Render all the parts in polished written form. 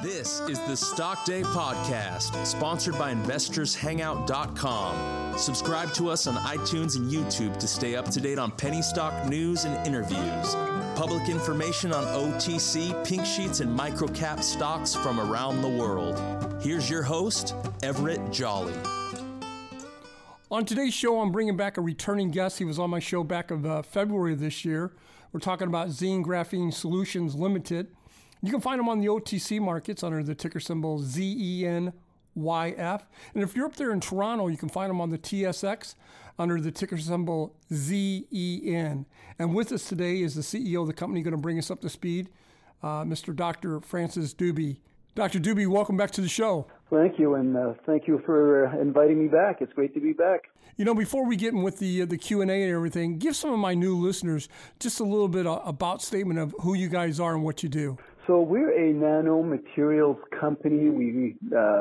This is the Stock Day Podcast, sponsored by InvestorsHangout.com. Subscribe to us on iTunes and YouTube to stay up to date on penny stock news and interviews. Public information on OTC, pink sheets, and microcap stocks from around the world. Here's your host, Everett Jolly. On today's show, I'm bringing back a returning guest. He was on my show back of February of this year. We're talking about Xene Graphene Solutions Limited. You can find them on the OTC markets under the ticker symbol ZENYF. And if you're up there in Toronto, you can find them on the TSX under the ticker symbol ZEN. And with us today is the CEO of the company going to bring us up to speed, Mr. Dr. Francis Dube. Dr. Dube, welcome back to the show. Thank you, and thank you for inviting me back. It's great to be back. You know, before we get in with the Q&A and everything, give some of my new listeners just a little bit about statement of who you guys are and what you do. So we're a nanomaterials company. We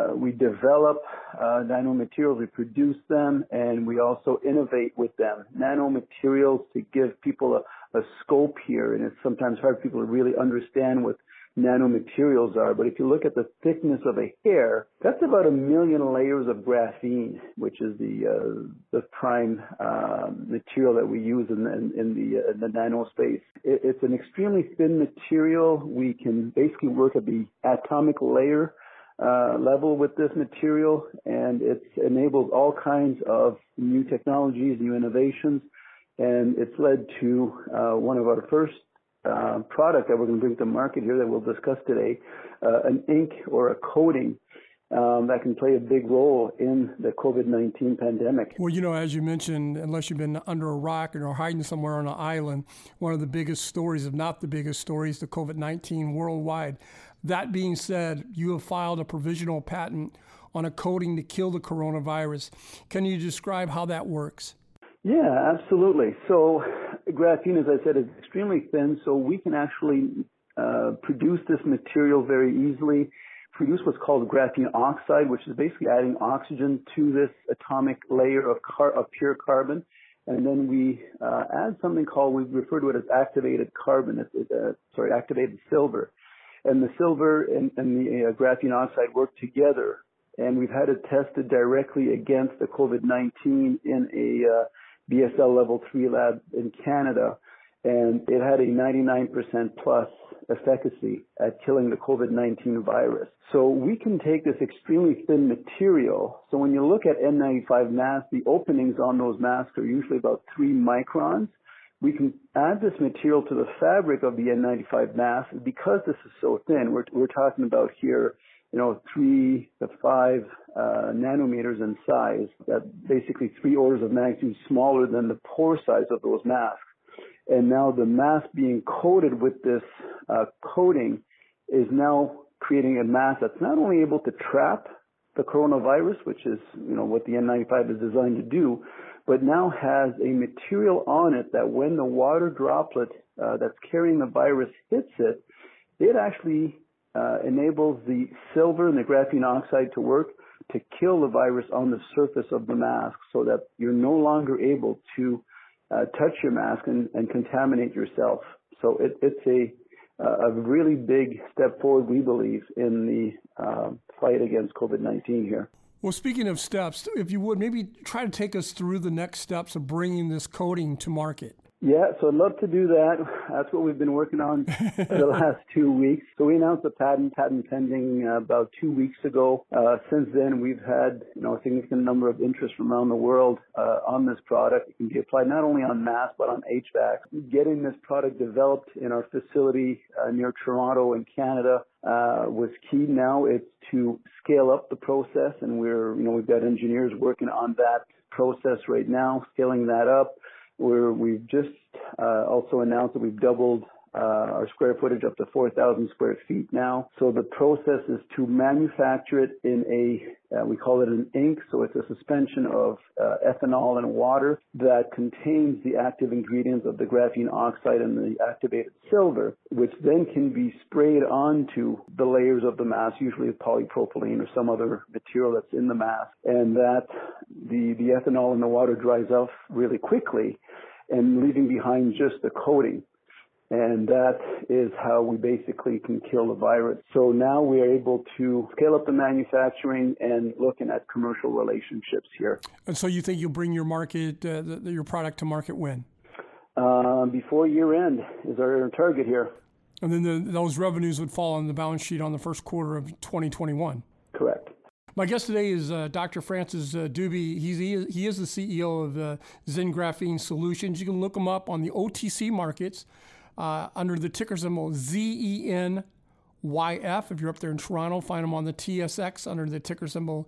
develop nanomaterials, we produce them, and we also innovate with them. Nanomaterials to give people a scope here, and it's sometimes hard for people to really understand what nanomaterials are, but if you look at the thickness of a hair, that's about 1 million layers of graphene, which is the prime material that we use in the nano space. It's an extremely thin material. We can basically work at the atomic layer level with this material, and it enables all kinds of new technologies, new innovations, and it's led to one of our first product that we're going to bring to market here that we'll discuss today, an ink or a coating that can play a big role in the COVID-19 pandemic. Well, you know, as you mentioned, unless you've been under a rock or hiding somewhere on an island, one of the biggest stories, if not the biggest story, is the COVID-19 worldwide. That being said, you have filed a provisional patent on a coating to kill the coronavirus. Can you describe how that works? Yeah, absolutely. So graphene, as I said, is extremely thin, so we can actually produce this material very easily, produce what's called graphene oxide, which is basically adding oxygen to this atomic layer of pure carbon. And then we add something called, we refer to it as activated carbon, activated silver. And the silver and the graphene oxide work together. And we've had it tested directly against the COVID-19 in a BSL Level 3 lab in Canada, and it had a 99% plus efficacy at killing the COVID-19 virus. So we can take this extremely thin material. So when you look at N95 masks, the openings on those masks are usually about 3 microns. We can add this material to the fabric of the N95 mask. Because this is so thin, we're talking about here, 3 to 5 nanometers in size, that basically 3 orders of magnitude smaller than the pore size of those masks. And now the mask being coated with this coating is now creating a mask that's not only able to trap the coronavirus, which is what the N95 is designed to do, but now has a material on it that when the water droplet that's carrying the virus hits it, it actually enables the silver and the graphene oxide to work to kill the virus on the surface of the mask, so that you're no longer able to touch your mask and contaminate yourself. So it's a really big step forward, we believe, in the fight against COVID-19 here. Well, speaking of steps, if you would, maybe try to take us through the next steps of bringing this coating to market. Yeah, so I'd love to do that. That's what we've been working on for the last 2 weeks. So we announced the patent pending about 2 weeks ago. Since then, we've had a significant number of interest from around the world on this product. It can be applied not only on masks, but on HVAC. Getting this product developed in our facility near Toronto in Canada was key. Now it's to scale up the process, and we've got engineers working on that process right now, scaling that up. We've just also announced that we've doubled our square footage up to 4,000 square feet now. So the process is to manufacture it in we call it an ink, so it's a suspension of ethanol and water that contains the active ingredients of the graphene oxide and the activated silver, which then can be sprayed onto the layers of the mask, usually polypropylene or some other material that's in the mask, and that the ethanol and the water dries off really quickly and leaving behind just the coating. And that is how we basically can kill the virus. So now we are able to scale up the manufacturing and looking at commercial relationships here. And so you think you'll bring your your product to market when? Before year end is our target here. And then those revenues would fall on the balance sheet on the first quarter of 2021. Correct. My guest today is Dr. Francis Dubie. He is the CEO of Zen Graphene Solutions. You can look him up on the OTC markets under the ticker symbol ZENYF. If you're up there in Toronto, find him on the TSX under the ticker symbol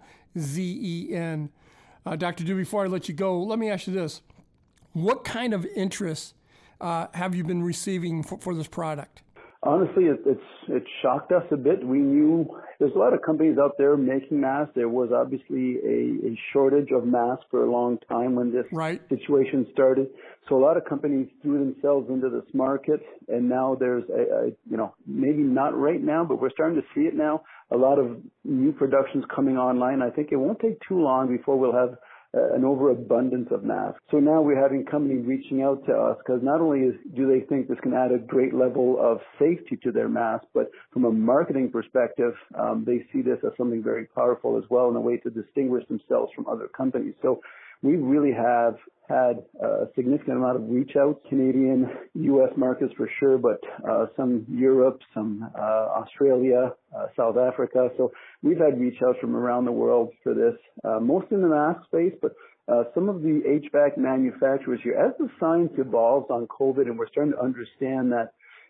ZEN. Dr. Dubie, before I let you go, let me ask you this. What kind of interest have you been receiving for this product? Honestly, it shocked us a bit. We knew there's a lot of companies out there making masks. There was obviously a shortage of masks for a long time when this situation started. So a lot of companies threw themselves into this market, and now there's maybe not right now, but we're starting to see it now. A lot of new productions coming online. I think it won't take too long before we'll have an overabundance of masks. So now we're having companies reaching out to us because not only do they think this can add a great level of safety to their mask, but from a marketing perspective, they see this as something very powerful as well and a way to distinguish themselves from other companies. So we really have had a significant amount of reach out, Canadian, U.S. markets for sure, but some Europe, some Australia, South Africa. So we've had reach outs from around the world for this, most in the mask space, but some of the HVAC manufacturers here. As the science evolves on COVID and we're starting to understand that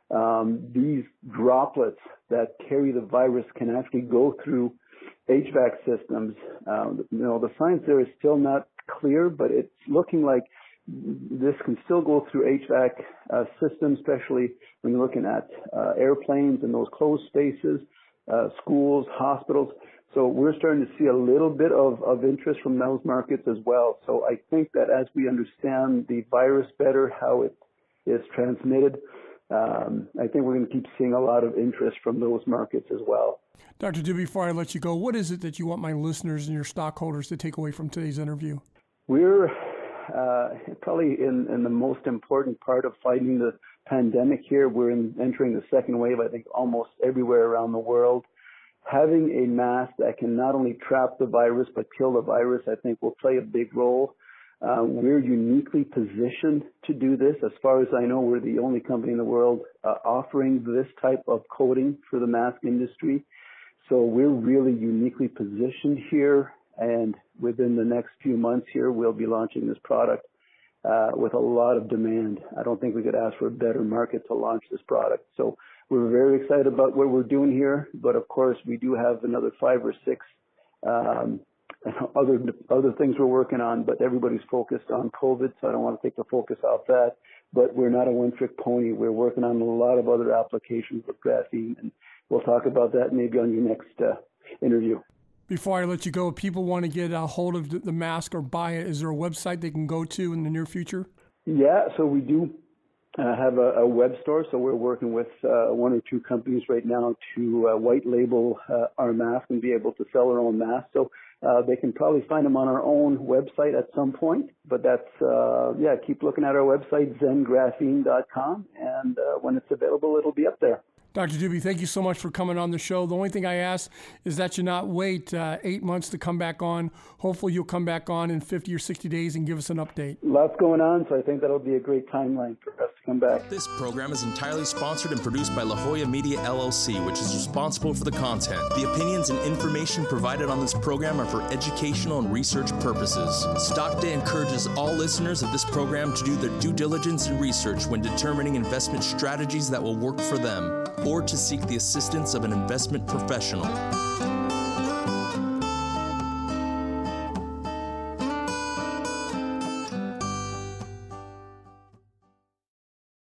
these droplets that carry the virus can actually go through HVAC systems, the science there is still not clear, but it's looking like this can still go through HVAC systems, especially when you're looking at airplanes and those closed spaces, schools, hospitals. So we're starting to see a little bit of interest from those markets as well. So I think that as we understand the virus better, how it is transmitted, I think we're going to keep seeing a lot of interest from those markets as well. Dr. Dubie, before I let you go, what is it that you want my listeners and your stockholders to take away from today's interview? We're probably in the most important part of fighting the pandemic here. We're entering the second wave, I think, almost everywhere around the world. Having a mask that can not only trap the virus but kill the virus, I think, will play a big role. We're uniquely positioned to do this. As far as I know, we're the only company in the world offering this type of coating for the mask industry. So we're really uniquely positioned here, and within the next few months here, we'll be launching this product with a lot of demand. I don't think we could ask for a better market to launch this product. So we're very excited about what we're doing here, but of course we do have another 5 or 6 other things we're working on, but everybody's focused on COVID, so I don't want to take the focus off that. But we're not a one-trick pony. We're working on a lot of other applications with graphene, and we'll talk about that maybe on your next interview. Before I let you go, if people want to get a hold of the mask or buy it, is there a website they can go to in the near future? Yeah, so we do have a web store, so we're working with 1 or 2 companies right now to white label our mask and be able to sell our own mask. So they can probably find them on our own website at some point, but that's, keep looking at our website, zengraphene.com, and when it's available, it'll be up there. Dr. Dubie, thank you so much for coming on the show. The only thing I ask is that you not wait 8 months to come back on. Hopefully you'll come back on in 50 or 60 days and give us an update. Lots going on, so I think that'll be a great timeline for us to come back. This program is entirely sponsored and produced by La Jolla Media, LLC, which is responsible for the content. The opinions and information provided on this program are for educational and research purposes. Stockday encourages all listeners of this program to do their due diligence and research when determining investment strategies that will work for them, or to seek the assistance of an investment professional.